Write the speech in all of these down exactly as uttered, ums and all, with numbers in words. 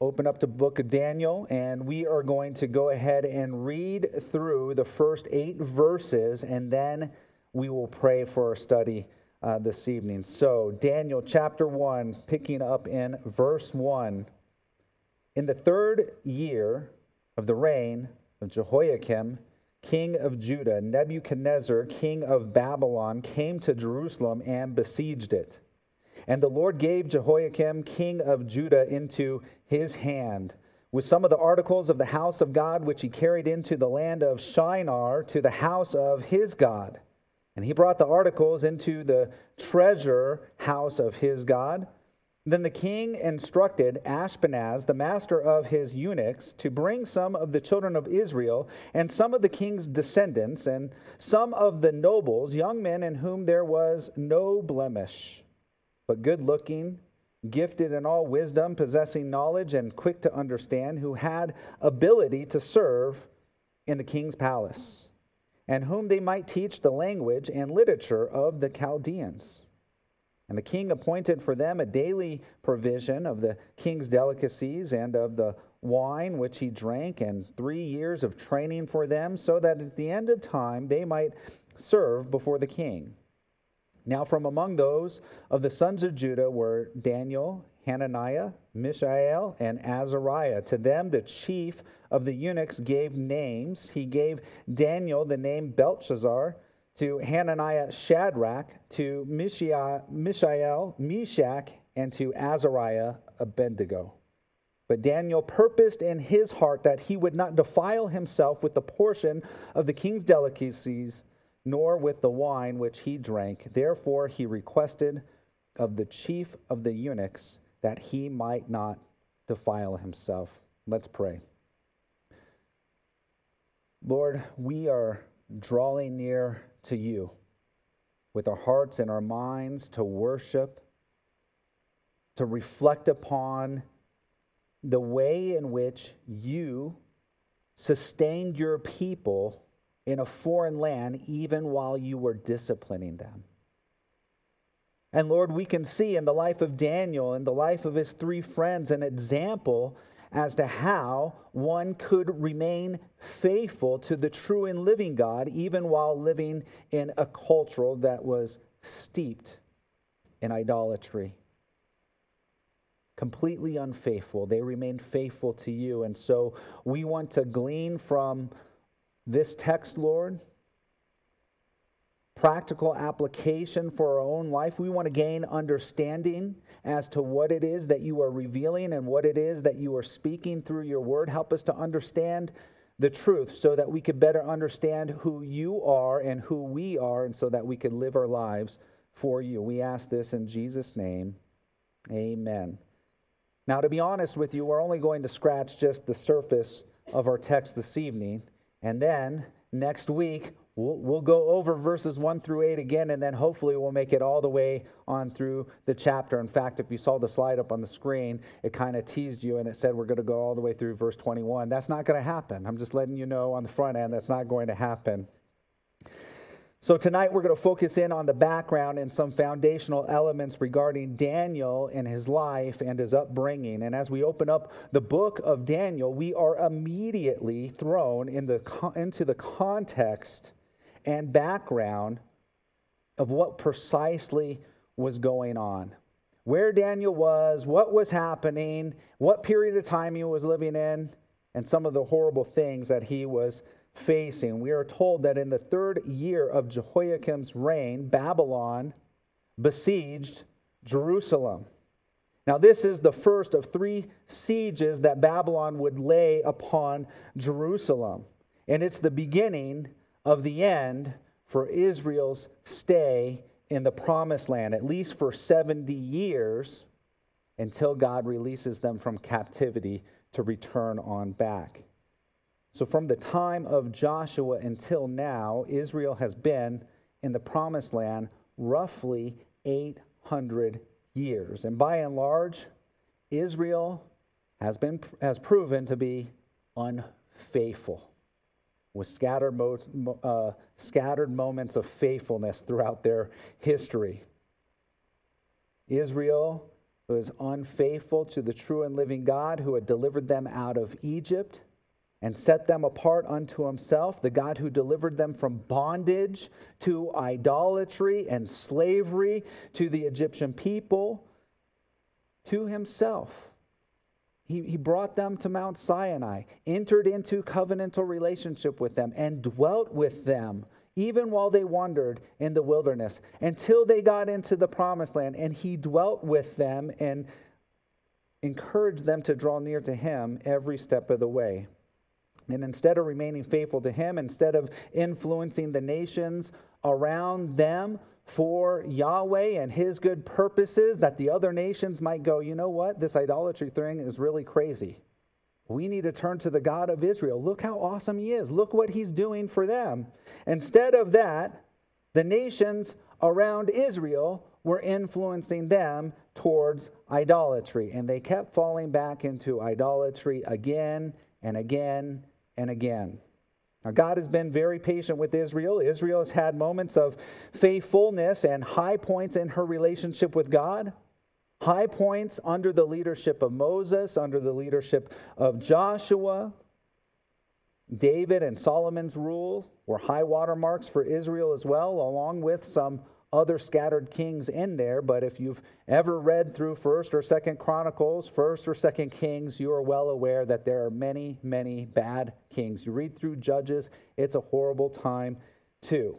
open up the book of Daniel, and we are going to go ahead and read through the first eight verses, and then we will pray for our study uh, this evening. So, Daniel chapter one, picking up in verse one. In the third year of the reign of Jehoiakim, king of Judah, Nebuchadnezzar, king of Babylon, came to Jerusalem and besieged it. And the Lord gave Jehoiakim, king of Judah, into his hand, with some of the articles of the house of God, which he carried into the land of Shinar to the house of his God. And he brought the articles into the treasure house of his God. Then the king instructed Ashpenaz, the master of his eunuchs, to bring some of the children of Israel and some of the king's descendants and some of the nobles, young men in whom there was no blemish, but good-looking, gifted in all wisdom, possessing knowledge and quick to understand, who had ability to serve in the king's palace, and whom they might teach the language and literature of the Chaldeans. And the king appointed for them a daily provision of the king's delicacies and of the wine which he drank, and three years of training for them, so that at the end of time they might serve before the king. Now from among those of the sons of Judah were Daniel, Hananiah, Mishael, and Azariah. To them the chief of the eunuchs gave names. He gave Daniel the name Belshazzar, to Hananiah Shadrach, to Mishael, Mishael Meshach, and to Azariah Abednego. But Daniel purposed in his heart that he would not defile himself with the portion of the king's delicacies, nor with the wine which he drank. Therefore he requested of the chief of the eunuchs that he might not defile himself. Let's pray. Lord, we are drawing near to you with our hearts and our minds to worship, to reflect upon the way in which you sustained your people in a foreign land, even while you were disciplining them. And Lord, we can see in the life of Daniel and the life of his three friends an example as to how one could remain faithful to the true and living God, even while living in a culture that was steeped in idolatry. Completely unfaithful. They remained faithful to you. And so we want to glean from this text, Lord, practical application for our own life. We want to gain understanding as to what it is that you are revealing and what it is that you are speaking through your word. Help us to understand the truth so that we could better understand who you are and who we are, and so that we could live our lives for you. We ask this in Jesus' name. Amen. Now, to be honest with you, we're only going to scratch just the surface of our text this evening. And then next week, we'll, we'll go over verses one through eight again, and then hopefully we'll make it all the way on through the chapter. In fact, if you saw the slide up on the screen, it kind of teased you, and it said we're going to go all the way through verse twenty-one. That's not going to happen. I'm just letting you know on the front end that's not going to happen. So tonight we're going to focus in on the background and some foundational elements regarding Daniel and his life and his upbringing. And as we open up the book of Daniel, we are immediately thrown in the, into the context and background of what precisely was going on. Where Daniel was, what was happening, what period of time he was living in, and some of the horrible things that he was facing. We are told that in the third year of Jehoiakim's reign, Babylon besieged Jerusalem. Now, this is the first of three sieges that Babylon would lay upon Jerusalem. And it's the beginning of the end for Israel's stay in the promised land, at least for seventy years, until God releases them from captivity to return on back. So from the time of Joshua until now, Israel has been in the promised land roughly eight hundred years. And by and large, Israel has been has proven to be unfaithful, with scattered, mo- uh, scattered moments of faithfulness throughout their history. Israel who is unfaithful to the true and living God, who had delivered them out of Egypt and set them apart unto himself, the God who delivered them from bondage to idolatry and slavery to the Egyptian people, to himself. He, he brought them to Mount Sinai, entered into covenantal relationship with them, and dwelt with them, even while they wandered in the wilderness, until they got into the promised land. And he dwelt with them and encouraged them to draw near to him every step of the way. And instead of remaining faithful to him, instead of influencing the nations around them for Yahweh and his good purposes, that the other nations might go, you know what, this idolatry thing is really crazy. We need to turn to the God of Israel. Look how awesome he is. Look what he's doing for them. Instead of that, the nations around Israel were influencing them towards idolatry. And they kept falling back into idolatry again and again and again. Now, God has been very patient with Israel. Israel has had moments of faithfulness and high points in her relationship with God. High points under the leadership of Moses, under the leadership of Joshua. David and Solomon's rule were high water marks for Israel as well, along with some other scattered kings in there. But if you've ever read through First or Second Chronicles, First or Second Kings, you are well aware that there are many, many bad kings. You read through Judges, it's a horrible time too.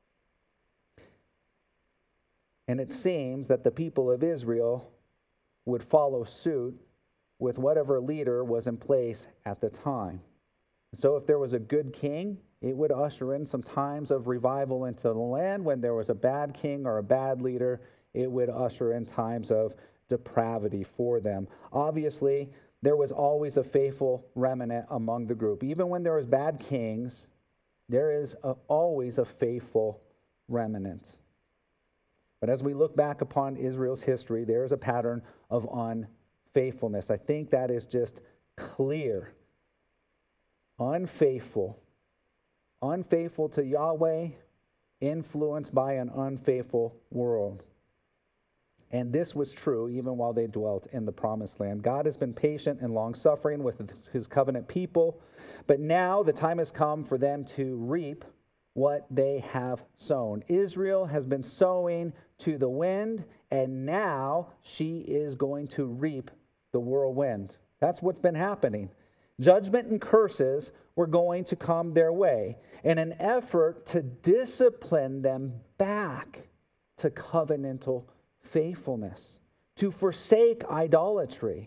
And it seems that the people of Israel would follow suit with whatever leader was in place at the time. So if there was a good king, it would usher in some times of revival into the land. When there was a bad king or a bad leader, it would usher in times of depravity for them. Obviously, there was always a faithful remnant among the group. Even when there was bad kings, there is a, always a faithful remnant. But as we look back upon Israel's history, there is a pattern of unfaithfulness. I think that is just clear. Unfaithful. Unfaithful to Yahweh, influenced by an unfaithful world. And this was true even while they dwelt in the promised land. God has been patient and long-suffering with his covenant people, but now the time has come for them to reap what they have sown. Israel has been sowing to the wind, and now she is going to reap the whirlwind. That's what's been happening. Judgment and curses were going to come their way in an effort to discipline them back to covenantal faithfulness, to forsake idolatry.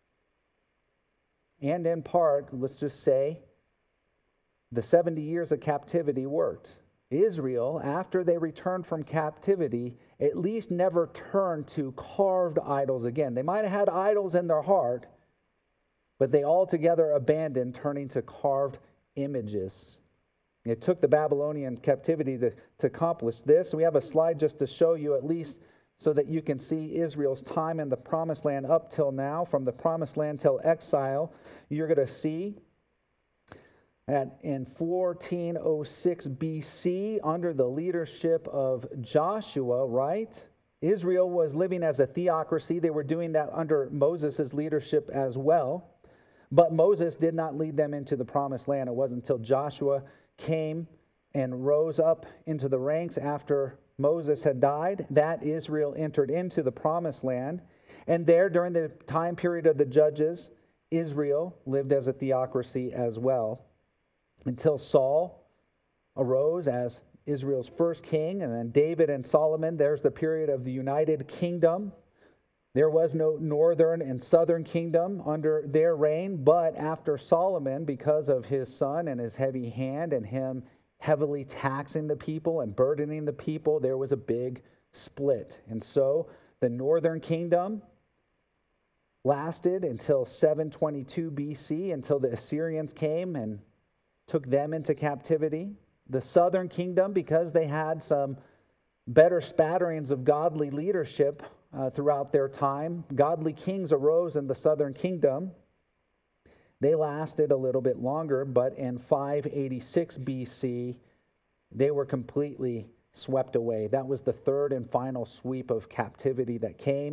And in part, let's just say, the seventy years of captivity worked. Israel, after they returned from captivity, at least never turned to carved idols again. They might have had idols in their heart, but they altogether abandoned turning to carved images. It took the Babylonian captivity to, to accomplish this. We have a slide just to show you, at least so that you can see Israel's time in the promised land up till now, from the promised land till exile. You're going to see that in fourteen oh six B C, under the leadership of Joshua, right? Israel was living as a theocracy. They were doing that under Moses' leadership as well. But Moses did not lead them into the promised land. It wasn't until Joshua came and rose up into the ranks after Moses had died that Israel entered into the promised land. And there, during the time period of the judges, Israel lived as a theocracy as well, until Saul arose as Israel's first king, and then David and Solomon. There's the period of the United Kingdom. There was no northern and southern kingdom under their reign, but after Solomon, because of his son and his heavy hand and him heavily taxing the people and burdening the people, there was a big split. And so the northern kingdom lasted until seven twenty-two B C, until the Assyrians came and took them into captivity. The southern kingdom, because they had some better spatterings of godly leadership uh, throughout their time, godly kings arose in the southern kingdom. They lasted a little bit longer, but in five eighty-six B C, they were completely swept away. That was the third and final sweep of captivity that came.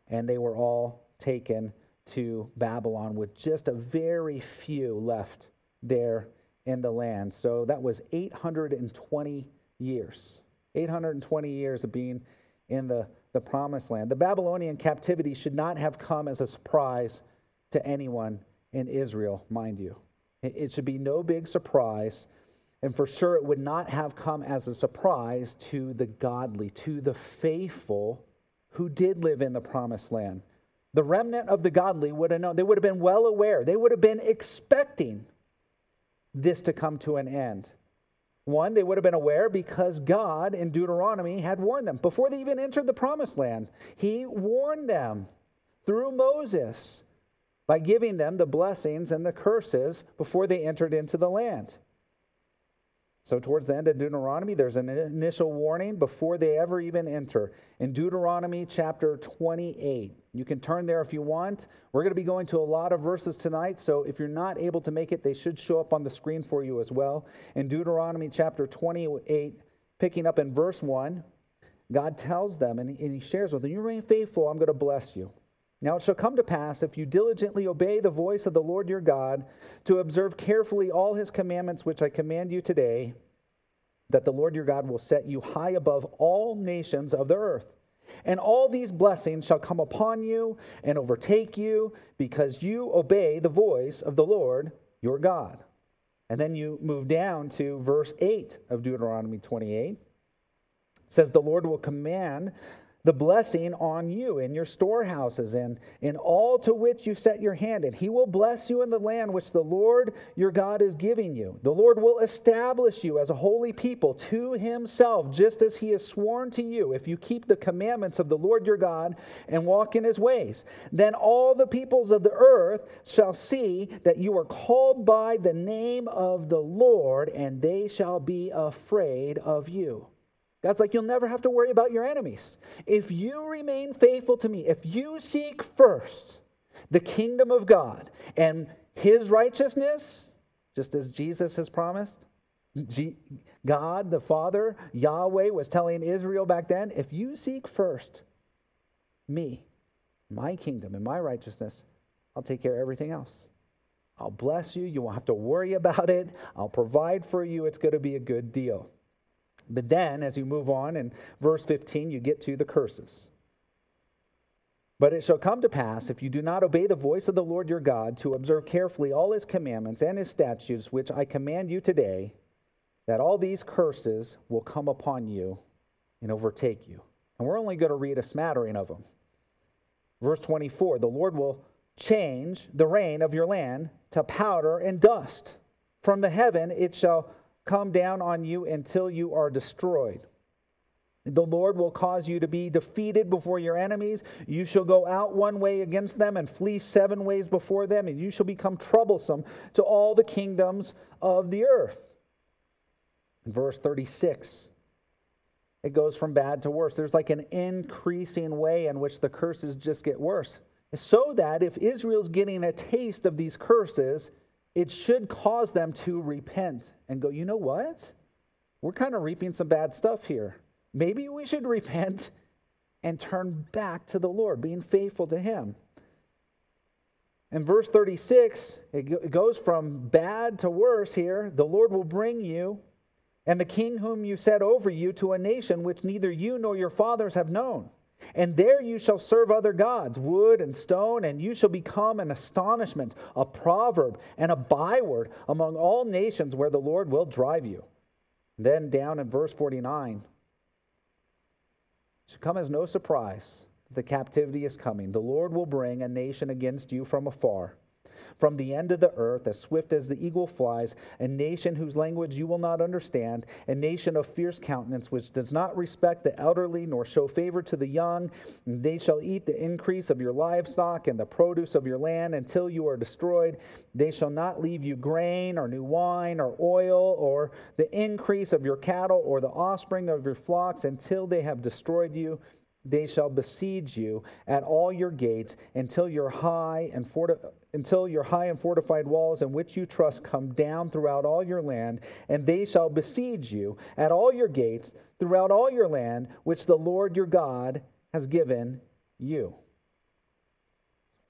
and they were all taken to Babylon with just a very few left there in the land. So that was eight hundred twenty years. eight hundred twenty years of being in the, the promised land. The Babylonian captivity should not have come as a surprise to anyone in Israel, mind you. It, it should be no big surprise. And for sure, it would not have come as a surprise to the godly, to the faithful who did live in the promised land. The remnant of the godly would have known. They would have been well aware. They would have been expecting this to come to an end. One, they would have been aware because God in Deuteronomy had warned them. Before they even entered the promised land, he warned them through Moses by giving them the blessings and the curses before they entered into the land. So towards the end of Deuteronomy, there's an initial warning before they ever even enter. In Deuteronomy chapter twenty-eight, you can turn there if you want. We're going to be going to a lot of verses tonight, so if you're not able to make it, they should show up on the screen for you as well. In Deuteronomy chapter twenty-eight, picking up in verse one, God tells them, and he shares with them, you remain faithful, I'm going to bless you. Now it shall come to pass, if you diligently obey the voice of the Lord your God, to observe carefully all his commandments which I command you today, that the Lord your God will set you high above all nations of the earth. And all these blessings shall come upon you and overtake you, because you obey the voice of the Lord your God. And then you move down to verse eight of Deuteronomy twenty-eight. It says, the Lord will command the blessing on you in your storehouses and in all to which you set your hand. And he will bless you in the land which the Lord your God is giving you. The Lord will establish you as a holy people to himself, just as he has sworn to you, if you keep the commandments of the Lord your God and walk in his ways. Then all the peoples of the earth shall see that you are called by the name of the Lord, and they shall be afraid of you. God's like, you'll never have to worry about your enemies. If you remain faithful to me, if you seek first the kingdom of God and his righteousness, just as Jesus has promised, God, the Father, Yahweh was telling Israel back then, if you seek first me, my kingdom and my righteousness, I'll take care of everything else. I'll bless you. You won't have to worry about it. I'll provide for you. It's going to be a good deal. But then, as you move on in verse fifteen, you get to the curses. But it shall come to pass, if you do not obey the voice of the Lord your God, to observe carefully all his commandments and his statutes, which I command you today, that all these curses will come upon you and overtake you. And we're only going to read a smattering of them. Verse twenty-four, the Lord will change the rain of your land to powder and dust. From the heaven it shall come down on you until you are destroyed. The Lord will cause you to be defeated before your enemies. You shall go out one way against them and flee seven ways before them, and you shall become troublesome to all the kingdoms of the earth. In verse thirty-six, it goes from bad to worse. There's like an increasing way in which the curses just get worse. So that if Israel's getting a taste of these curses, it should cause them to repent and go, you know what? We're kind of reaping some bad stuff here. Maybe we should repent and turn back to the Lord, being faithful to him. In verse thirty-six, it goes from bad to worse here. The Lord will bring you and the king whom you set over you to a nation which neither you nor your fathers have known. And there you shall serve other gods, wood and stone, and you shall become an astonishment, a proverb, and a byword among all nations where the Lord will drive you. And then down in verse forty-nine, it should come as no surprise that the captivity is coming. The Lord will bring a nation against you from afar, from the end of the earth, as swift as the eagle flies, a nation whose language you will not understand, a nation of fierce countenance, which does not respect the elderly, nor show favor to the young. And they shall eat the increase of your livestock and the produce of your land until you are destroyed. They shall not leave you grain, or new wine, or oil, or the increase of your cattle, or the offspring of your flocks, until they have destroyed you. They shall besiege you at all your gates until your high and forti- until your high and fortified walls in which you trust come down throughout all your land, and they shall besiege you at all your gates throughout all your land, which the Lord your God has given you.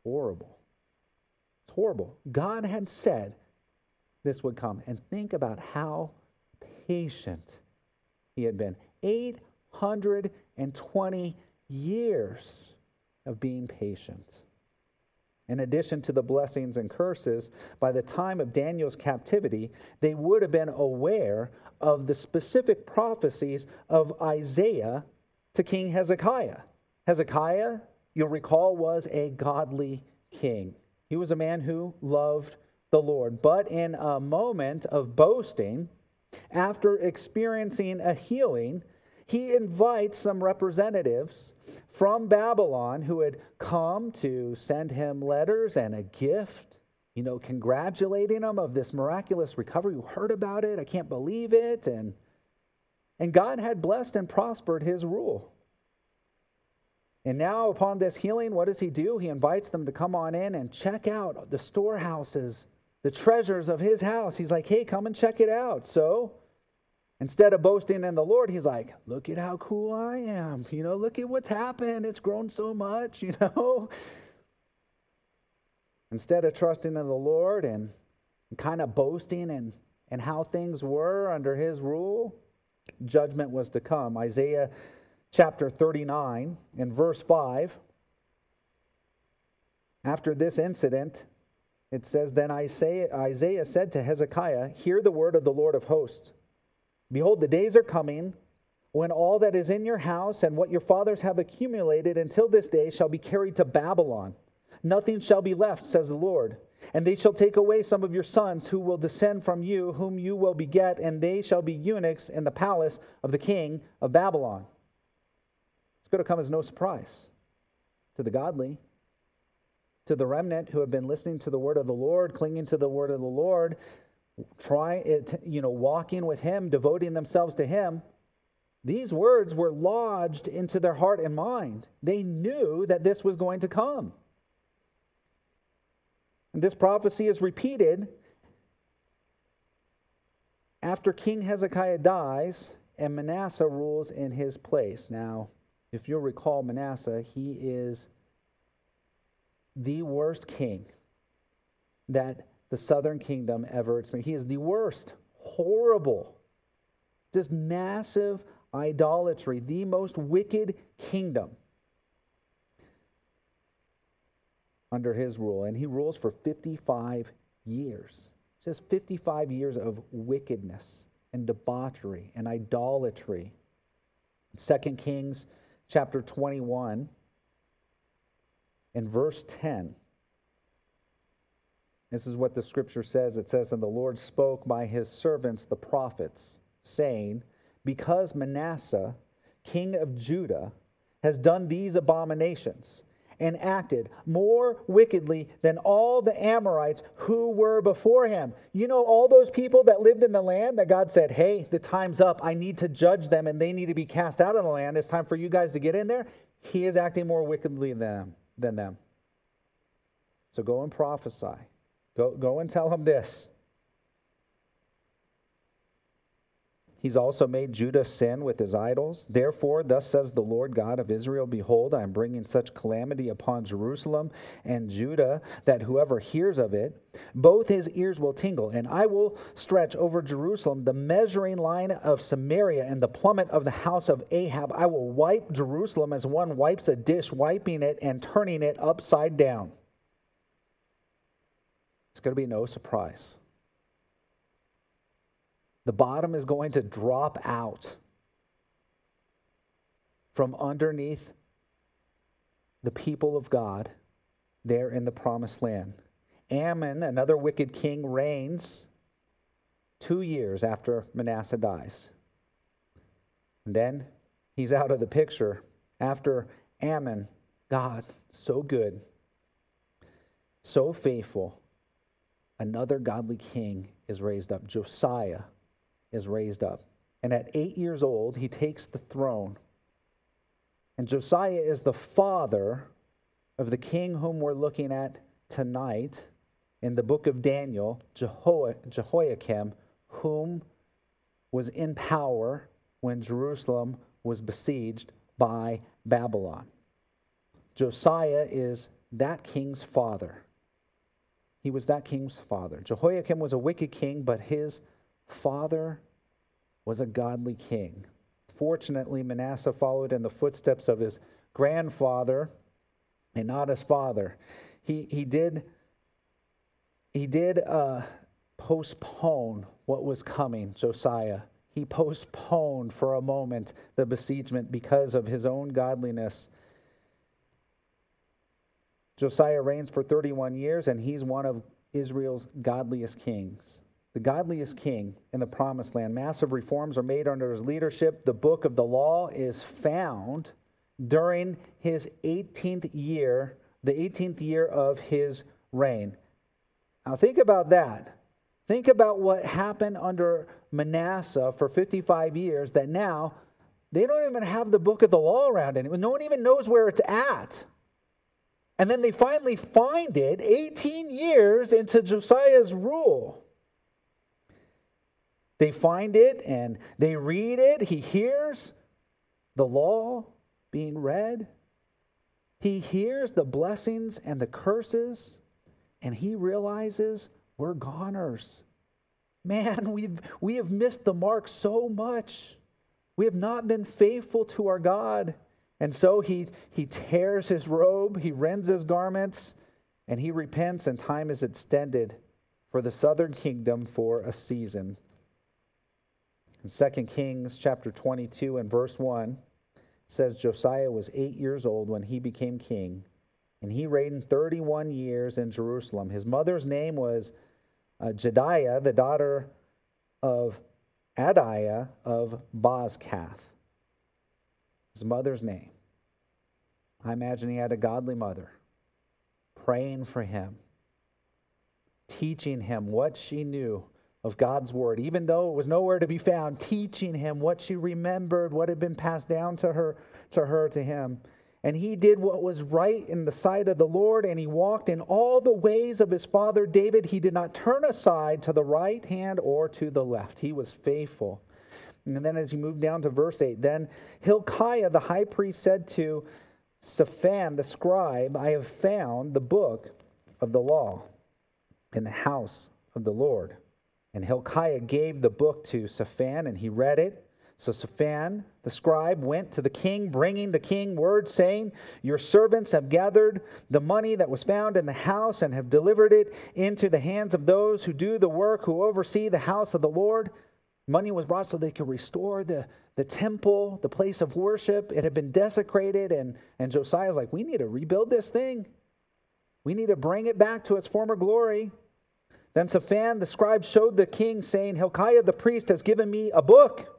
horrible. It's horrible. God had said this would come. And think about how patient he had been. eight hundred twenty years of being patient. In addition to the blessings and curses, by the time of Daniel's captivity, they would have been aware of the specific prophecies of Isaiah to King Hezekiah. Hezekiah, you'll recall, was a godly king. He was a man who loved the Lord. But in a moment of boasting, after experiencing a healing, he invites some representatives from Babylon who had come to send him letters and a gift, you know, congratulating him of this miraculous recovery. You heard about it. I can't believe it. And, and God had blessed and prospered his rule. And now upon this healing, what does he do? He invites them to come on in and check out the storehouses, the treasures of his house. He's like, hey, come and check it out. So instead of boasting in the Lord, he's like, look at how cool I am. You know, look at what's happened. It's grown so much, you know. Instead of trusting in the Lord and kind of boasting in, in how things were under his rule, judgment was to come. Isaiah chapter thirty-nine in verse five. After this incident, it says, then Isaiah, Isaiah said to Hezekiah, hear the word of the Lord of hosts. Behold, the days are coming when all that is in your house and what your fathers have accumulated until this day shall be carried to Babylon. Nothing shall be left, says the Lord. And they shall take away some of your sons who will descend from you, whom you will beget, and they shall be eunuchs in the palace of the king of Babylon. It's going to come as no surprise to the godly, to the remnant who have been listening to the word of the Lord, clinging to the word of the Lord, try it, you know, walking with him, devoting themselves to him. These words were lodged into their heart and mind. They knew that this was going to come. And this prophecy is repeated after King Hezekiah dies and Manasseh rules in his place. Now, if you'll recall Manasseh, he is the worst king that the southern kingdom ever experienced. He is the worst, horrible, just massive idolatry, the most wicked kingdom under his rule. And he rules for fifty-five years. Just fifty-five years of wickedness and debauchery and idolatry. Second Kings chapter twenty-one and verse ten. This is what the scripture says. It says, and the Lord spoke by his servants, the prophets, saying, because Manasseh, king of Judah, has done these abominations and acted more wickedly than all the Amorites who were before him. You know, all those people that lived in the land that God said, hey, the time's up. I need to judge them and they need to be cast out of the land. It's time for you guys to get in there. He is acting more wickedly than them. Than them. So go and prophesy. Go, go and tell him this. He's also made Judah sin with his idols. Therefore, thus says the Lord God of Israel, behold, I am bringing such calamity upon Jerusalem and Judah that whoever hears of it, both his ears will tingle. And I will stretch over Jerusalem the measuring line of Samaria and the plummet of the house of Ahab. I will wipe Jerusalem as one wipes a dish, wiping it and turning it upside down. It's going to be no surprise. The bottom is going to drop out from underneath the people of God there in the promised land. Ammon, another wicked king, reigns two years after Manasseh dies. And then he's out of the picture. After Ammon, God, so good, so faithful, another godly king is raised up. Josiah is raised up. And at eight years old, he takes the throne. And Josiah is the father of the king whom we're looking at tonight in the book of Daniel, Jeho- Jehoiakim, whom was in power when Jerusalem was besieged by Babylon. Josiah is that king's father. He was that king's father. Jehoiakim was a wicked king, but his father was a godly king. Fortunately, Manasseh followed in the footsteps of his grandfather and not his father. He he did he did uh, postpone what was coming, Josiah. He postponed for a moment the besiegement because of his own godliness. Josiah reigns for thirty-one years, and he's one of Israel's godliest kings. The godliest king in the promised land. Massive reforms are made under his leadership. The book of the law is found during his eighteenth year, the eighteenth year of his reign. Now think about that. Think about what happened under Manasseh for fifty-five years, that now they don't even have the book of the law around anymore. No one even knows where it's at. And then they finally find it eighteen years into Josiah's rule. They find it and they read it. He hears the law being read. He hears the blessings and the curses, and he realizes we're goners. Man, we've we have missed the mark so much. We have not been faithful to our God. And so he, he tears his robe, he rends his garments, and he repents, and time is extended for the southern kingdom for a season. In Second Kings chapter twenty-two and verse one, it says, Josiah was eight years old when he became king, and he reigned thirty-one years in Jerusalem. His mother's name was uh, Jediah, the daughter of Adiah of Bozkath. His mother's name. I imagine he had a godly mother praying for him, teaching him what she knew of God's word, even though it was nowhere to be found, teaching him what she remembered, what had been passed down to her, to her, to him. And he did what was right in the sight of the Lord, and he walked in all the ways of his father David. He did not turn aside to the right hand or to the left. He was faithful. And then as you move down to verse eight, then Hilkiah the high priest said to Shaphan the scribe, I have found the book of the law in the house of the Lord. And Hilkiah gave the book to Shaphan, and he read it. So Shaphan the scribe went to the king, bringing the king word, saying, your servants have gathered the money that was found in the house and have delivered it into the hands of those who do the work, who oversee the house of the Lord. Money was brought so they could restore the, the temple, the place of worship. It had been desecrated, and, and Josiah's like, we need to rebuild this thing. We need to bring it back to its former glory. Then Shaphan the scribe showed the king, saying, Hilkiah the priest has given me a book.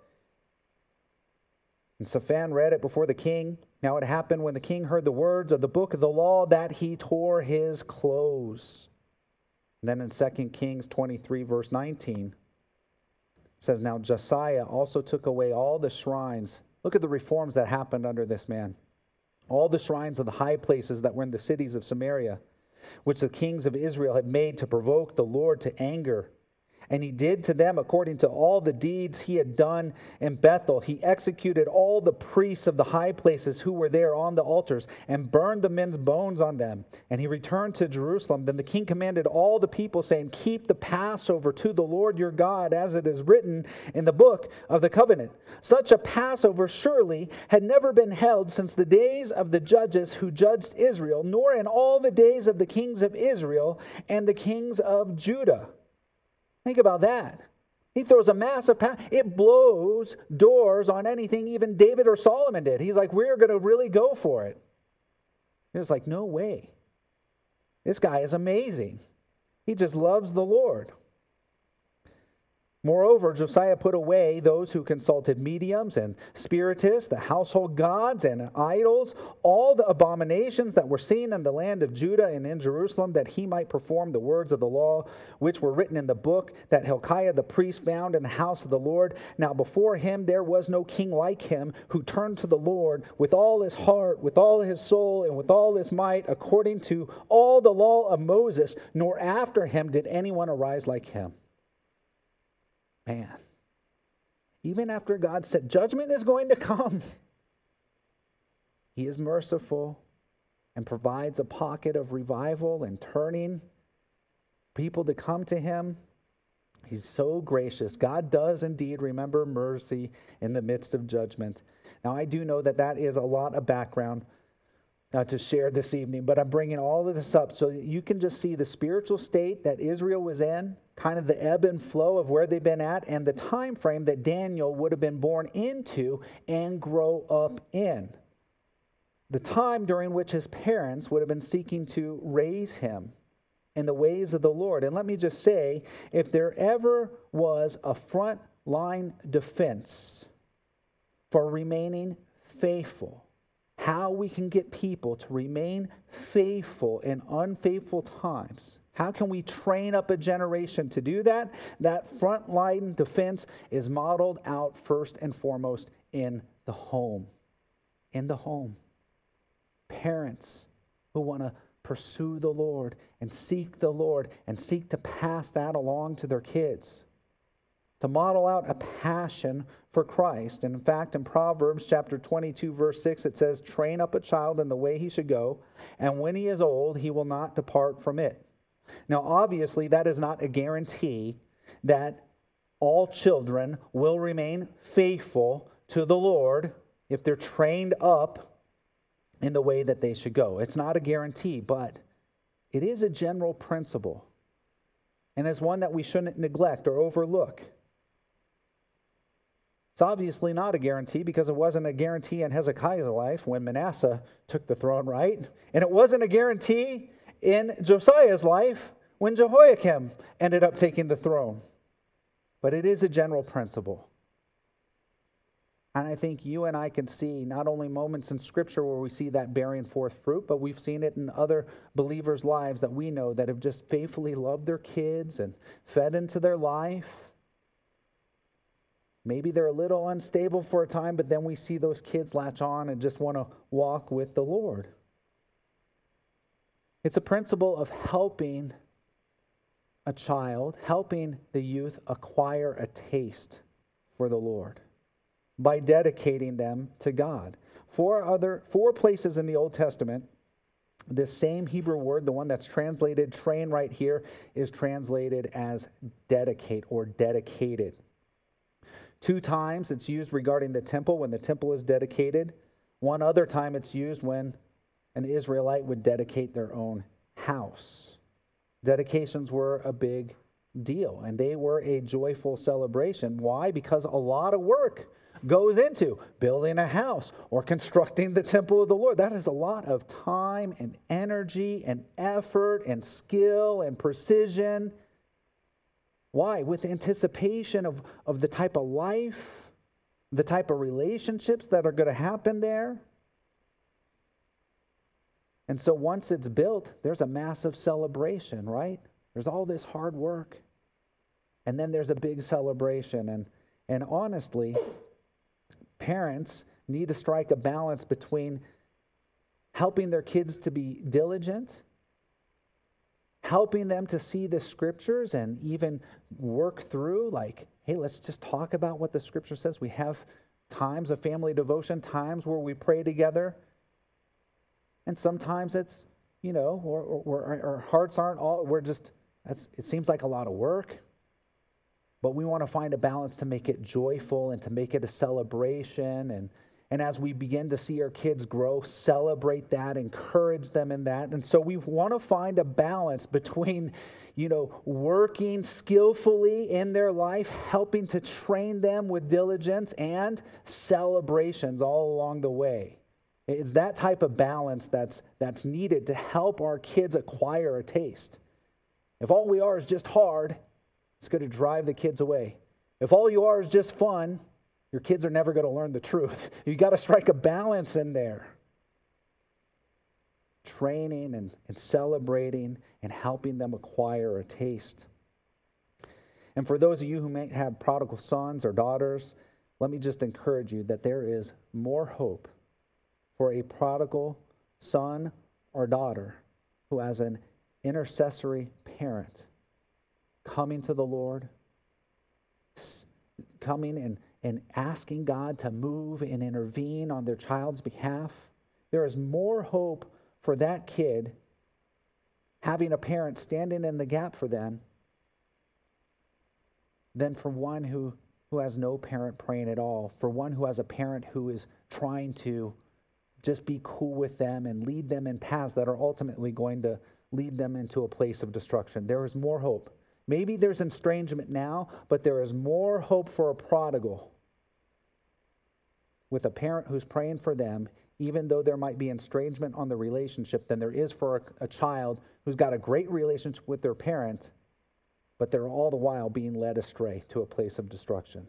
And Shaphan read it before the king. Now it happened when the king heard the words of the book of the law that he tore his clothes. And then in Second Kings twenty-three, verse nineteen, it says, now Josiah also took away all the shrines. Look at the reforms that happened under this man. All the shrines of the high places that were in the cities of Samaria, which the kings of Israel had made to provoke the Lord to anger. And he did to them according to all the deeds he had done in Bethel. He executed all the priests of the high places who were there on the altars and burned the men's bones on them. And he returned to Jerusalem. Then the king commanded all the people, saying, keep the Passover to the Lord your God, as it is written in the book of the covenant. Such a Passover surely had never been held since the days of the judges who judged Israel, nor in all the days of the kings of Israel and the kings of Judah. Think about that. He throws a massive pass. It blows doors on anything even David or Solomon did. He's like, we're going to really go for it. It's like, no way. This guy is amazing. He just loves the Lord. Moreover, Josiah put away those who consulted mediums and spiritists, the household gods and idols, all the abominations that were seen in the land of Judah and in Jerusalem, that he might perform the words of the law, which were written in the book that Hilkiah the priest found in the house of the Lord. Now before him there was no king like him, who turned to the Lord with all his heart, with all his soul, and with all his might, according to all the law of Moses, nor after him did anyone arise like him. Man, even after God said judgment is going to come, he is merciful. and provides a pocket of revival and turning people to come to him. He's so gracious. God does indeed remember mercy in the midst of judgment. Now, I do know that that is a lot of background uh, to share this evening, but I'm bringing all of this up so that you can just see the spiritual state that Israel was in, kind of the ebb and flow of where they've been at, and the time frame that Daniel would have been born into and grow up in. The time during which his parents would have been seeking to raise him in the ways of the Lord. And let me just say, if there ever was a front line defense for remaining faithful, how we can get people to remain faithful in unfaithful times, how can we train up a generation to do that? That front line defense is modeled out first and foremost in the home. In the home. Parents who want to pursue the Lord and seek the Lord and seek to pass that along to their kids. To model out a passion for Christ. And in fact, in Proverbs chapter twenty-two, verse six, it says, "Train up a child in the way he should go, and when he is old, he will not depart from it." Now, obviously, that is not a guarantee that all children will remain faithful to the Lord if they're trained up in the way that they should go. It's not a guarantee, but it is a general principle. And it's one that we shouldn't neglect or overlook. It's obviously not a guarantee because it wasn't a guarantee in Hezekiah's life when Manasseh took the throne, right? And it wasn't a guarantee in Josiah's life when Jehoiakim ended up taking the throne. But it is a general principle. And I think you and I can see not only moments in Scripture where we see that bearing forth fruit, but we've seen it in other believers' lives that we know that have just faithfully loved their kids and fed into their life. Maybe they're a little unstable for a time, but then we see those kids latch on and just want to walk with the Lord. It's a principle of helping a child, helping the youth acquire a taste for the Lord by dedicating them to God. Four other four places in the Old Testament, this same Hebrew word, the one that's translated train right here, is translated as dedicate or dedicated. Two times it's used regarding the temple when the temple is dedicated. One other time it's used when an Israelite would dedicate their own house. Dedications were a big deal, and they were a joyful celebration. Why? Because a lot of work goes into building a house or constructing the temple of the Lord. That is a lot of time and energy and effort and skill and precision. Why? With anticipation of, of the type of life, the type of relationships that are going to happen there. And so once it's built, there's a massive celebration, right? There's all this hard work. And then there's a big celebration. And, and honestly, parents need to strike a balance between helping their kids to be diligent, helping them to see the Scriptures and even work through, like, hey, let's just talk about what the Scripture says. We have times of family devotion, times where we pray together. And sometimes it's, you know, or, or, or our hearts aren't all, we're just, that's, it seems like a lot of work. But we want to find a balance to make it joyful and to make it a celebration. And, and as we begin to see our kids grow, celebrate that, encourage them in that. And so we want to find a balance between, you know, working skillfully in their life, helping to train them with diligence, and celebrations all along the way. It's that type of balance that's that's needed to help our kids acquire a taste. If all we are is just hard, it's going to drive the kids away. If all you are is just fun, your kids are never going to learn the truth. You got to strike a balance in there. Training and, and celebrating and helping them acquire a taste. And for those of you who may have prodigal sons or daughters, let me just encourage you that there is more hope for a prodigal son or daughter who has an intercessory parent coming to the Lord, coming and, and asking God to move and intervene on their child's behalf. There is more hope for that kid having a parent standing in the gap for them than for one who, who has no parent praying at all, for one who has a parent who is trying to just be cool with them and lead them in paths that are ultimately going to lead them into a place of destruction. There is more hope. Maybe there's estrangement now, but there is more hope for a prodigal with a parent who's praying for them, even though there might be estrangement on the relationship, than there is for a, a child who's got a great relationship with their parent, but they're all the while being led astray to a place of destruction.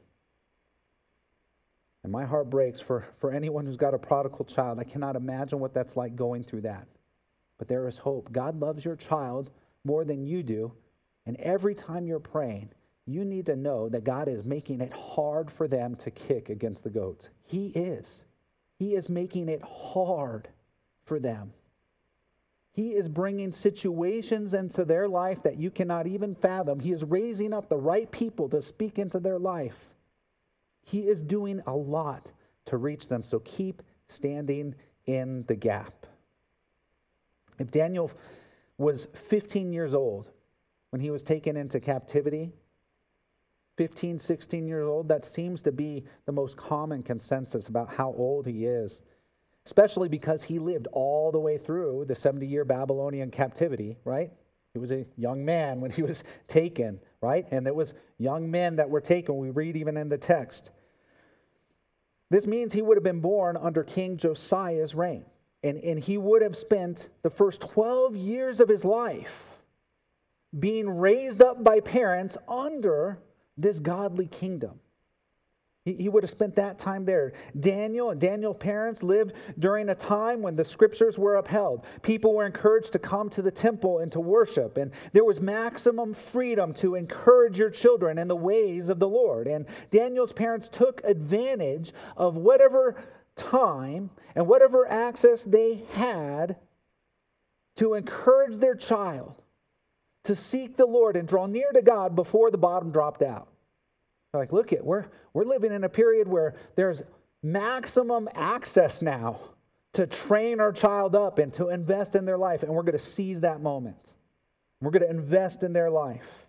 And my heart breaks for, for anyone who's got a prodigal child. I cannot imagine what that's like going through that. But there is hope. God loves your child more than you do. And every time you're praying, you need to know that God is making it hard for them to kick against the goats. He is. He is making it hard for them. He is bringing situations into their life that you cannot even fathom. He is raising up the right people to speak into their life. He is doing a lot to reach them, so keep standing in the gap. If Daniel was fifteen years old when he was taken into captivity, fifteen, sixteen years old, that seems to be the most common consensus about how old he is, especially because he lived all the way through the seventy-year Babylonian captivity, right? He was a young man when he was taken, right? And there was young men that were taken. We read even in the text. This means he would have been born under King Josiah's reign. And, and he would have spent the first twelve years of his life being raised up by parents under this godly kingdom. He, he would have spent that time there. Daniel and Daniel's parents lived during a time when the scriptures were upheld. People were encouraged to come to the temple and to worship. And there was maximum freedom to encourage your children in the ways of the Lord. And Daniel's parents took advantage of whatever time and whatever access they had to encourage their child to seek the Lord and draw near to God before the bottom dropped out. They're like, look it, we're we're living in a period where there's maximum access now to train our child up and to invest in their life, and we're going to seize that moment. We're going to invest in their life.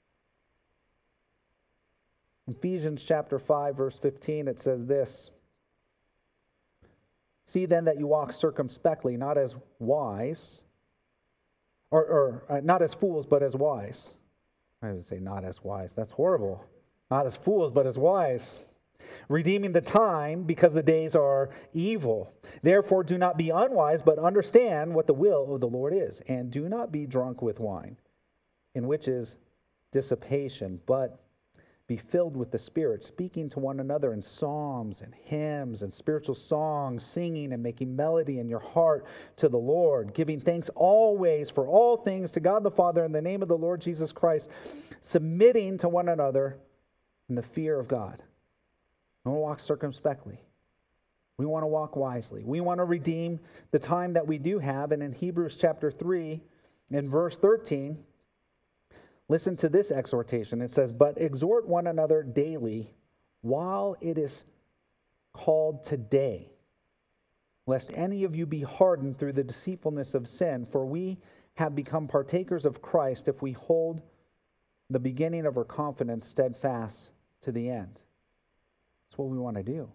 In Ephesians chapter five, verse fifteen, it says this: "See then that you walk circumspectly, not as wise, or, or uh, not as fools, but as wise." I would say not as wise. That's horrible. Not as fools, but as wise. "Redeeming the time, because the days are evil. Therefore do not be unwise, but understand what the will of the Lord is. And do not be drunk with wine, in which is dissipation, but be filled with the Spirit, speaking to one another in psalms and hymns and spiritual songs, singing and making melody in your heart to the Lord, giving thanks always for all things to God the Father in the name of the Lord Jesus Christ, submitting to one another in the fear of God." We want to walk circumspectly. We want to walk wisely. We want to redeem the time that we do have. And in Hebrews chapter three, in verse thirteen, listen to this exhortation. It says, "But exhort one another daily while it is called today, lest any of you be hardened through the deceitfulness of sin. For we have become partakers of Christ if we hold the beginning of our confidence steadfast to the end." That's what we want to do.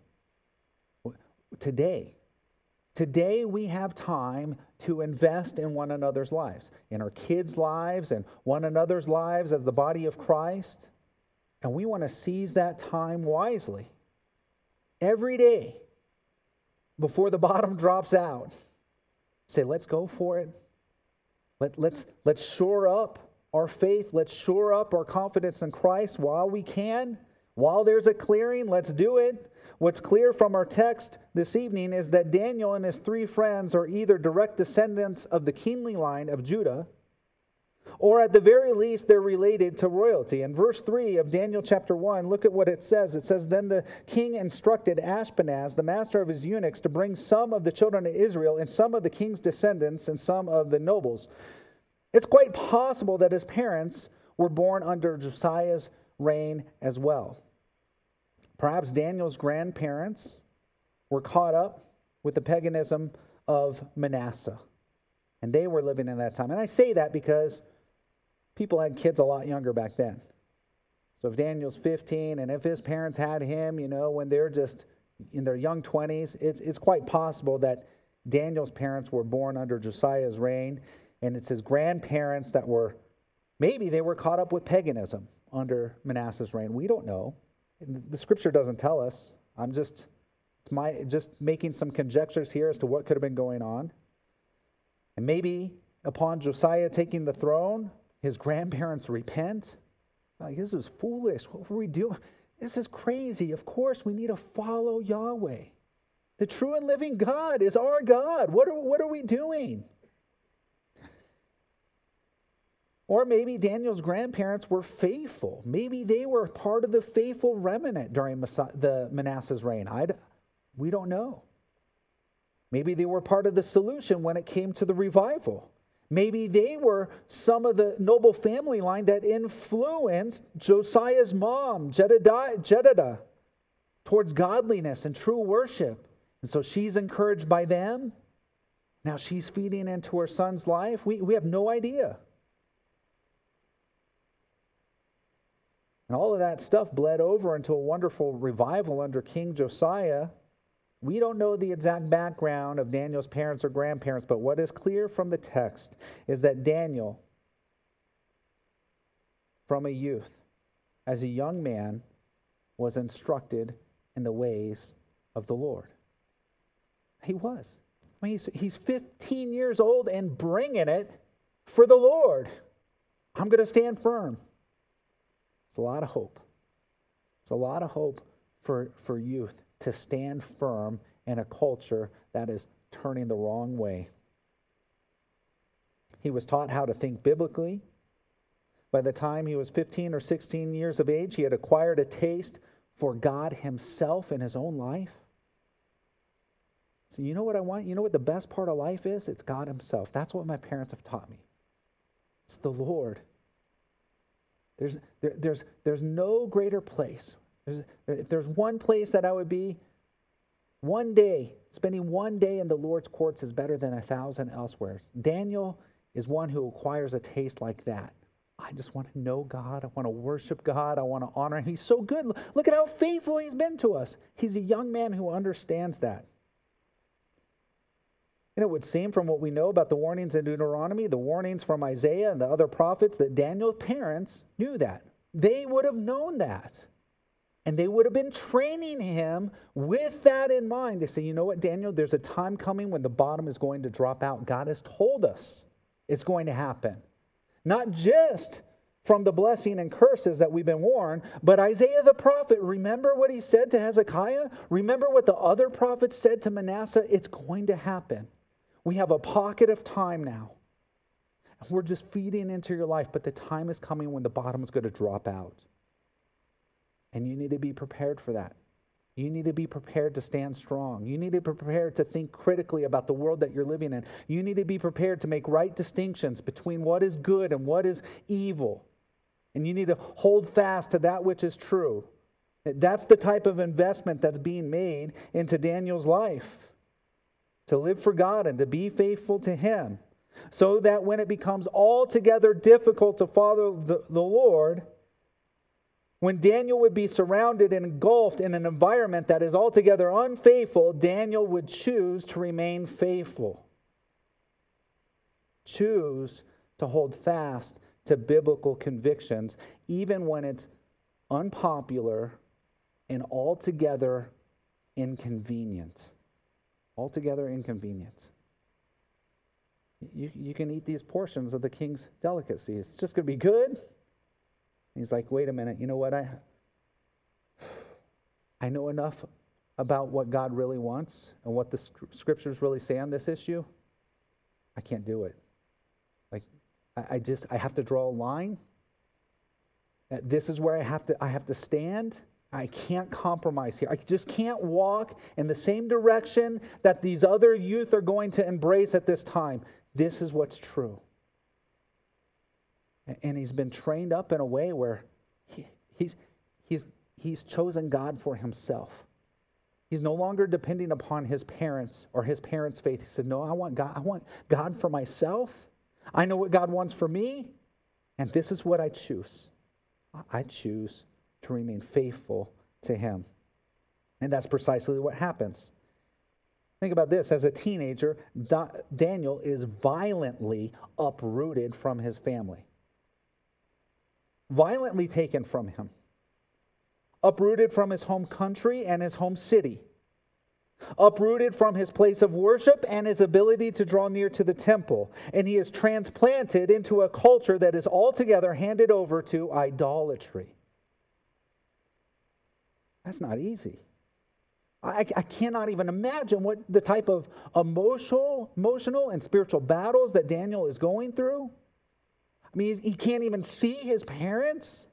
Today, Today we have time to invest in one another's lives, in our kids' lives and one another's lives as the body of Christ. And we want to seize that time wisely. Every day, before the bottom drops out, say, let's go for it. Let, let's, let's shore up our faith. Let's shore up our confidence in Christ while we can. While there's a clearing, let's do it. What's clear from our text this evening is that Daniel and his three friends are either direct descendants of the kingly line of Judah, or at the very least, they're related to royalty. In verse three of Daniel chapter one, look at what it says. It says, "Then the king instructed Ashpenaz, the master of his eunuchs, to bring some of the children of Israel and some of the king's descendants and some of the nobles." It's quite possible that his parents were born under Josiah's reign as well. Perhaps Daniel's grandparents were caught up with the paganism of Manasseh. And they were living in that time. And I say that because people had kids a lot younger back then. So if Daniel's fifteen and if his parents had him, you know, when they're just in their young twenties, it's it's quite possible that Daniel's parents were born under Josiah's reign, and it's his grandparents that were, maybe they were caught up with paganism under Manasseh's reign. We don't know. The scripture doesn't tell us. I'm just, it's my just making some conjectures here as to what could have been going on. And maybe upon Josiah taking the throne, his grandparents repent. Like, this is foolish. What were we doing? This is crazy. Of course, we need to follow Yahweh. The true and living God is our God. What are, what are we doing? Or maybe Daniel's grandparents were faithful. Maybe they were part of the faithful remnant during the Manasseh's reign. I'd, we don't know. Maybe they were part of the solution when it came to the revival. Maybe they were some of the noble family line that influenced Josiah's mom, Jedediah, Jedediah, towards godliness and true worship. And so she's encouraged by them. Now she's feeding into her son's life. We, we have no idea. And all of that stuff bled over into a wonderful revival under King Josiah. We don't know the exact background of Daniel's parents or grandparents, but what is clear from the text is that Daniel, from a youth, as a young man, was instructed in the ways of the Lord. He was. I mean, he's, he's fifteen years old and bringing it for the Lord. I'm going to stand firm. It's a lot of hope. It's a lot of hope for, for youth to stand firm in a culture that is turning the wrong way. He was taught how to think biblically. By the time he was fifteen or sixteen years of age, he had acquired a taste for God himself in his own life. So you know what I want? You know what the best part of life is? It's God himself. That's what my parents have taught me. It's the Lord. There's, there, there's, there's no greater place. There's, if there's one place that I would be, one day, spending one day in the Lord's courts is better than a thousand elsewhere. Daniel is one who acquires a taste like that. I just want to know God. I want to worship God. I want to honor him. He's so good. Look at how faithful he's been to us. He's a young man who understands that. And it would seem from what we know about the warnings in Deuteronomy, the warnings from Isaiah and the other prophets, that Daniel's parents knew that. They would have known that. And they would have been training him with that in mind. They say, you know what, Daniel, there's a time coming when the bottom is going to drop out. God has told us it's going to happen. Not just from the blessing and curses that we've been warned, but Isaiah the prophet, remember what he said to Hezekiah? Remember what the other prophets said to Manasseh? It's going to happen. We have a pocket of time now. And we're just feeding into your life, but the time is coming when the bottom is going to drop out. And you need to be prepared for that. You need to be prepared to stand strong. You need to be prepared to think critically about the world that you're living in. You need to be prepared to make right distinctions between what is good and what is evil. And you need to hold fast to that which is true. That's the type of investment that's being made into Daniel's life. To live for God and to be faithful to him. So that when it becomes altogether difficult to follow the, the Lord, when Daniel would be surrounded and engulfed in an environment that is altogether unfaithful, Daniel would choose to remain faithful. Choose to hold fast to biblical convictions, even when it's unpopular and altogether inconvenient. Altogether inconvenient. You, you can eat these portions of the king's delicacies. It's just going to be good. He's like, wait a minute, you know what? I, I know enough about what God really wants and what the scriptures really say on this issue. I can't do it. Like, I, I just, I have to draw a line. This is where I have to, I have to stand. I can't compromise here. I just can't walk in the same direction that these other youth are going to embrace at this time. This is what's true. And he's been trained up in a way where he, he's, he's, he's chosen God for himself. He's no longer depending upon his parents or his parents' faith. He said, no, I want God. I want God for myself. I know what God wants for me, and this is what I choose. I choose to remain faithful to him. And that's precisely what happens. Think about this. As a teenager, Da- Daniel is violently uprooted from his family. Violently taken from him. Uprooted from his home country and his home city. Uprooted from his place of worship and his ability to draw near to the temple. And he is transplanted into a culture that is altogether handed over to idolatry. That's not easy. I, I cannot even imagine what the type of emotional, emotional and spiritual battles that Daniel is going through. I mean, he can't even see his parents.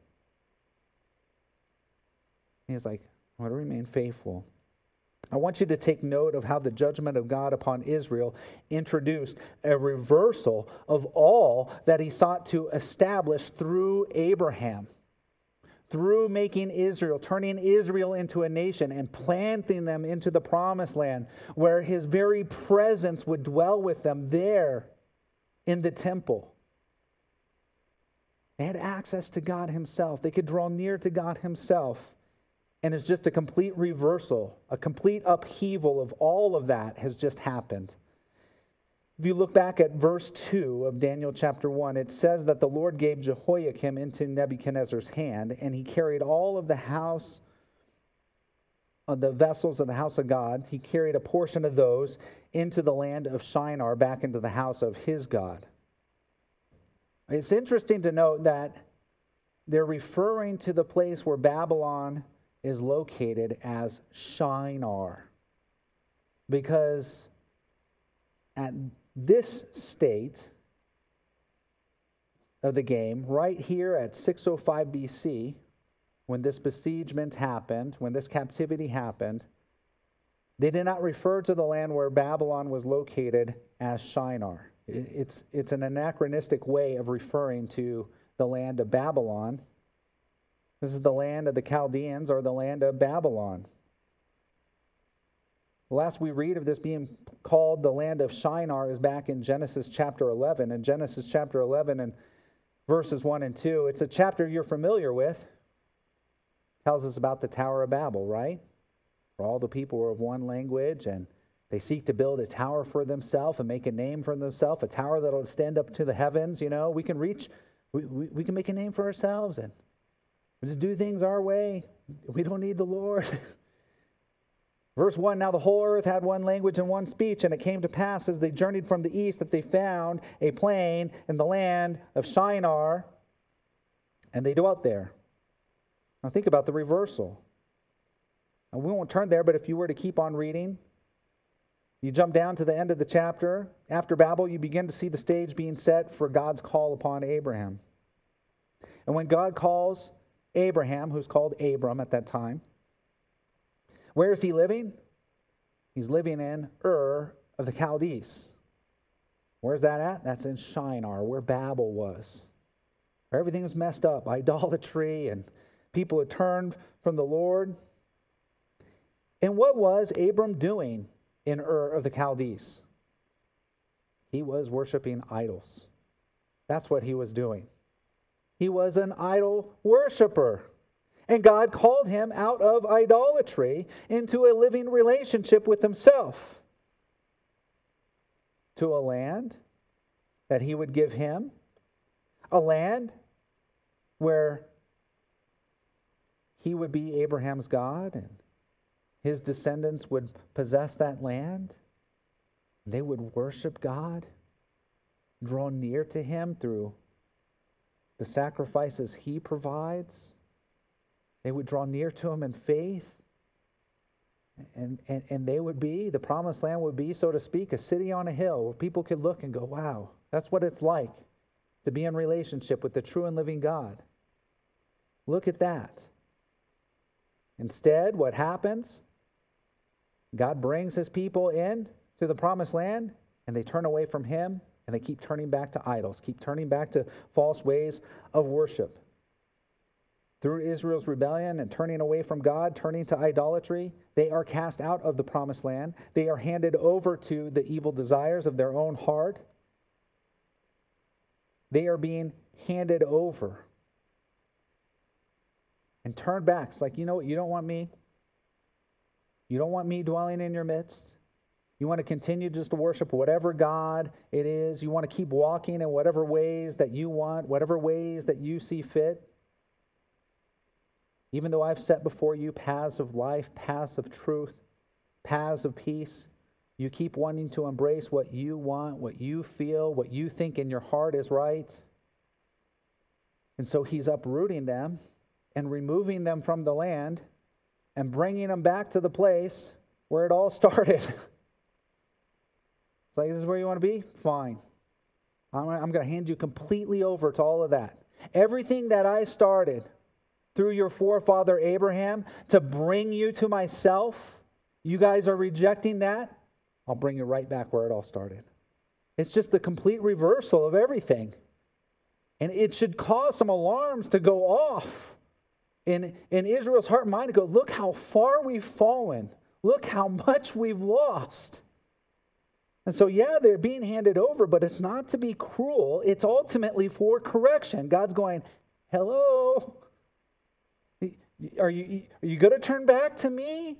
He's like, I want to remain faithful. I want you to take note of how the judgment of God upon Israel introduced a reversal of all that he sought to establish through Abraham. Through making Israel, turning Israel into a nation and planting them into the promised land, where his very presence would dwell with them there in the temple. They had access to God himself. They could draw near to God himself. And it's just a complete reversal, a complete upheaval of all of that has just happened. If you look back at verse two of Daniel chapter one, it says that the Lord gave Jehoiakim into Nebuchadnezzar's hand, and he carried all of the house, of the vessels of the house of God. He carried a portion of those into the land of Shinar, back into the house of his God. It's interesting to note that they're referring to the place where Babylon is located as Shinar, because at this state of the game, right here at six oh five B C, when this besiegement happened, when this captivity happened, they did not refer to the land where Babylon was located as Shinar. It's, it's an anachronistic way of referring to the land of Babylon. This is the land of the Chaldeans, or the land of Babylon. The last we read of this being called the land of Shinar is back in Genesis chapter eleven. In Genesis chapter eleven and verses one and two, it's a chapter you're familiar with. It tells us about the Tower of Babel, right? For all the people were of one language, and they seek to build a tower for themselves and make a name for themselves, a tower that will stand up to the heavens. You know, we can reach, we, we, we can make a name for ourselves, and we just do things our way. We don't need the Lord. Verse one, now the whole earth had one language and one speech, and it came to pass as they journeyed from the east that they found a plain in the land of Shinar, and they dwelt there. Now think about the reversal. Now we won't turn there, but if you were to keep on reading, you jump down to the end of the chapter. After Babel, you begin to see the stage being set for God's call upon Abraham. And when God calls Abraham, who's called Abram at that time, where is he living? He's living in Ur of the Chaldees. Where's that at? That's in Shinar, where Babel was. Where everything was messed up, idolatry, and people had turned from the Lord. And what was Abram doing in Ur of the Chaldees? He was worshiping idols. That's what he was doing. He was an idol worshiper. And God called him out of idolatry into a living relationship with himself, to a land that he would give him, a land where he would be Abraham's God, and his descendants would possess that land. They would worship God, draw near to him through the sacrifices he provides. They would draw near to him in faith. And, and, and they would be, the promised land would be, so to speak, a city on a hill where people could look and go, wow, that's what it's like to be in relationship with the true and living God. Look at that. Instead, what happens? God brings his people in to the promised land, and they turn away from him, and they keep turning back to idols, keep turning back to false ways of worship. Through Israel's rebellion and turning away from God, turning to idolatry, they are cast out of the promised land. They are handed over to the evil desires of their own heart. They are being handed over and turned back. It's like, you know what? You don't want me. You don't want me dwelling in your midst. You want to continue just to worship whatever God it is. You want to keep walking in whatever ways that you want, whatever ways that you see fit. Even though I've set before you paths of life, paths of truth, paths of peace, you keep wanting to embrace what you want, what you feel, what you think in your heart is right. And so he's uprooting them and removing them from the land and bringing them back to the place where it all started. It's like, this is where you want to be? Fine. I'm going to hand you completely over to all of that. Everything that I started through your forefather Abraham to bring you to myself, you guys are rejecting that, I'll bring you right back where it all started. It's just the complete reversal of everything. And it should cause some alarms to go off in, in Israel's heart and mind to go, look how far we've fallen. Look how much we've lost. And so, yeah, they're being handed over, but it's not to be cruel. It's ultimately for correction. God's going, hello? Are you, are you going to turn back to me?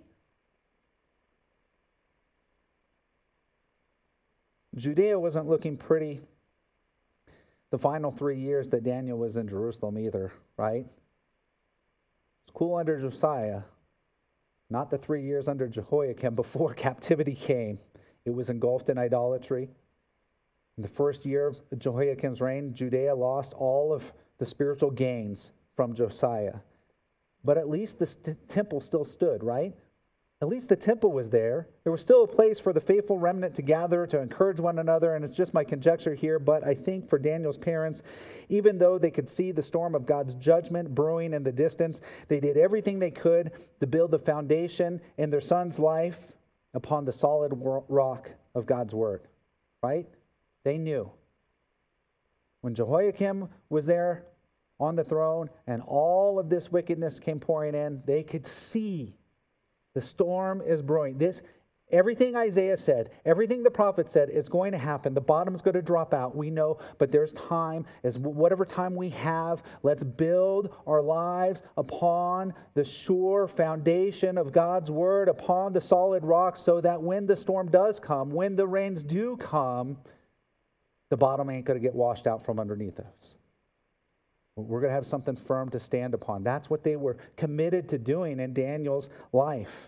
Judea wasn't looking pretty the final three years that Daniel was in Jerusalem either, right? It's cool under Josiah, not the three years under Jehoiakim before captivity came. It was engulfed in idolatry. In the first year of Jehoiakim's reign, Judea lost all of the spiritual gains from Josiah. But at least the st- temple still stood, right? At least the temple was there. There was still a place for the faithful remnant to gather, to encourage one another, and it's just my conjecture here, but I think for Daniel's parents, even though they could see the storm of God's judgment brewing in the distance, they did everything they could to build the foundation in their son's life upon the solid rock of God's word, right? They knew. When Jehoiakim was there on the throne and all of this wickedness came pouring in, they could see the storm is brewing. This, everything Isaiah said, everything the prophet said is going to happen. The bottom's going to drop out. We know, but there's time. As whatever time we have, let's build our lives upon the sure foundation of God's word, upon the solid rock, so that when the storm does come, when the rains do come, the bottom ain't going to get washed out from underneath us. We're going to have something firm to stand upon. That's what they were committed to doing in Daniel's life.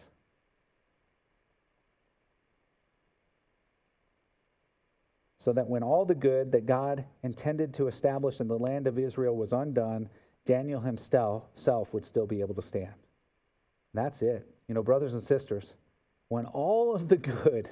So that when all the good that God intended to establish in the land of Israel was undone, Daniel himself would still be able to stand. That's it. You know, brothers and sisters, when all of the good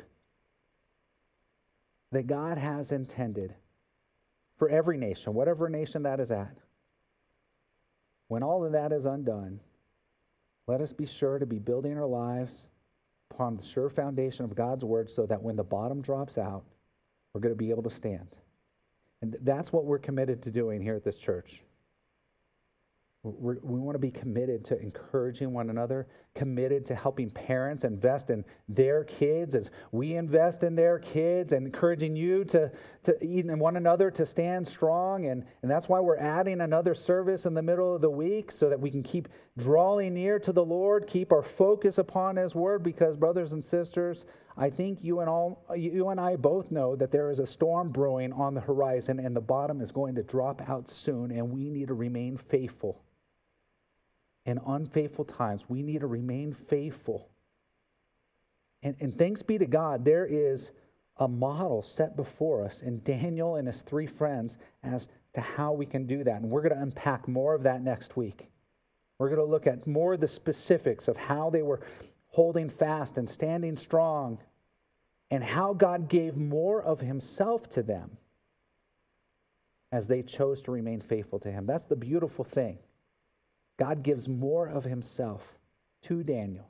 that God has intended for every nation, whatever nation that is at, when all of that is undone, let us be sure to be building our lives upon the sure foundation of God's word so that when the bottom drops out, we're going to be able to stand. And that's what we're committed to doing here at this church. We're, we want to be committed to encouraging one another, committed to helping parents invest in their kids as we invest in their kids, and encouraging you to, to even one another to stand strong. And, and that's why we're adding another service in the middle of the week so that we can keep drawing near to the Lord, keep our focus upon His Word, because brothers and sisters, I think you and all, you and I both know that there is a storm brewing on the horizon and the bottom is going to drop out soon, and we need to remain faithful. In unfaithful times, we need to remain faithful. And, and thanks be to God, there is a model set before us in Daniel and his three friends as to how we can do that. And we're going to unpack more of that next week. We're going to look at more of the specifics of how they were holding fast and standing strong, and how God gave more of Himself to them as they chose to remain faithful to Him. That's the beautiful thing. God gives more of Himself to Daniel,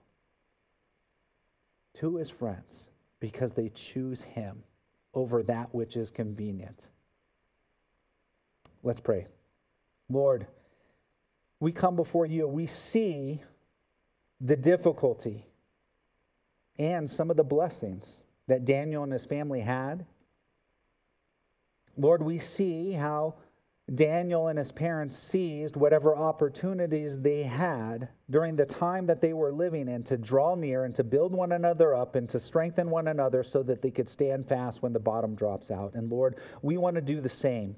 to his friends, because they choose Him over that which is convenient. Let's pray. Lord, we come before you. We see the difficulty and some of the blessings that Daniel and his family had. Lord, we see how Daniel and his parents seized whatever opportunities they had during the time that they were living in to draw near and to build one another up and to strengthen one another so that they could stand fast when the bottom drops out. And Lord, we want to do the same.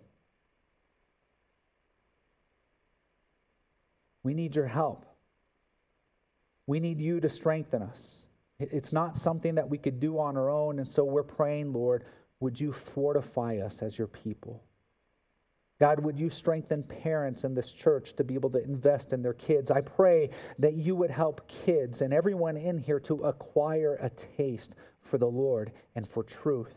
We need your help. We need you to strengthen us. It's not something that we could do on our own, and so we're praying, Lord, would you fortify us as your people? God, would you strengthen parents in this church to be able to invest in their kids? I pray that you would help kids and everyone in here to acquire a taste for the Lord and for truth.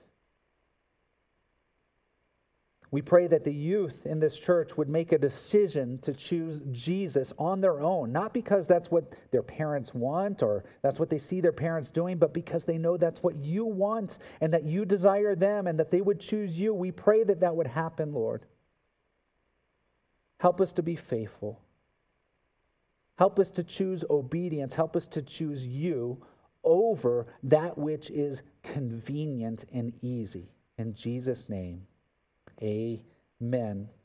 We pray that the youth in this church would make a decision to choose Jesus on their own, not because that's what their parents want or that's what they see their parents doing, but because they know that's what you want and that you desire them and that they would choose you. We pray that that would happen, Lord. Help us to be faithful. Help us to choose obedience. Help us to choose you over that which is convenient and easy. In Jesus' name, amen.